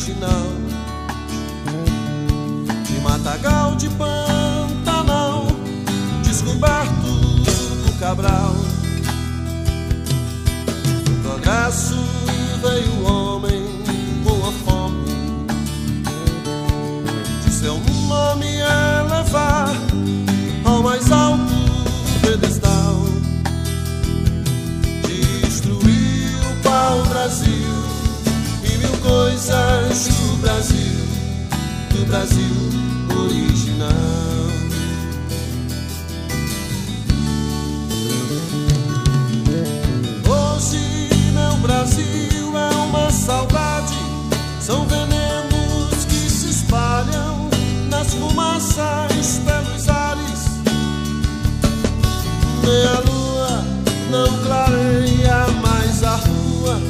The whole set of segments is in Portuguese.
original, de matagal, de Pantanal, descoberto do Cabral. No progresso veio o homem com a fome de seu nome elevar ao mais alto pedestal. Destruiu o pau-brasil e mil coisas do Brasil original. Hoje meu Brasil é uma saudade, são venenos que se espalham nas fumaças pelos ares. Nem a lua não clareia mais a rua,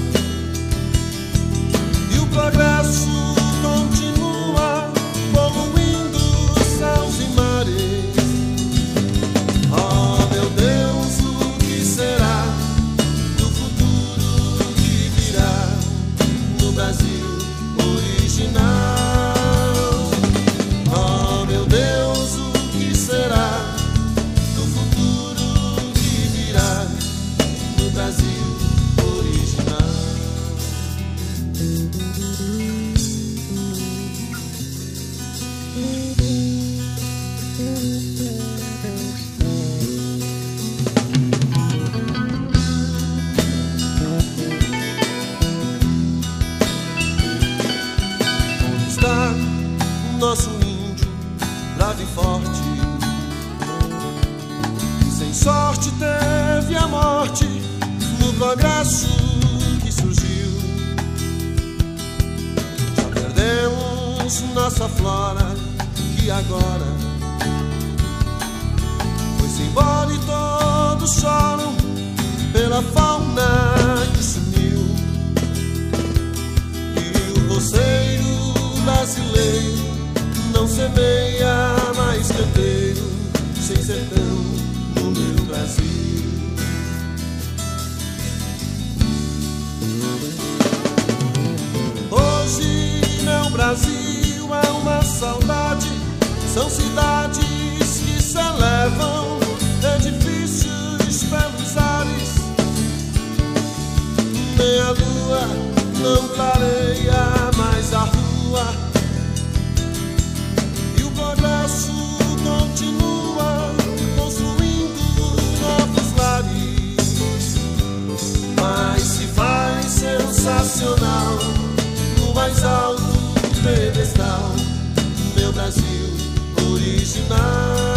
e o progresso continua poluindo céus e mares. Oh meu Deus, o que será do futuro que virá no Brasil original? Oh meu Deus, o que será do futuro que virá no Brasil original? Onde está nosso índio, bravo e forte, que sem sorte teve a morte no progresso que surgiu? Já perdemos nossa flora, que agora foi-se embora, e todos choram pela fauna que sumiu. E o roceiro brasileiro não semeia mais canteiro sem sertão no meu Brasil. Hoje meu Brasil é uma saudade, são cidades que se elevam, edifícios pelos ares. Nem a lua não clareia mais a rua, e o progresso continua construindo novos lares. Mas se faz sensacional no mais alto pedestal, meu Brasil original.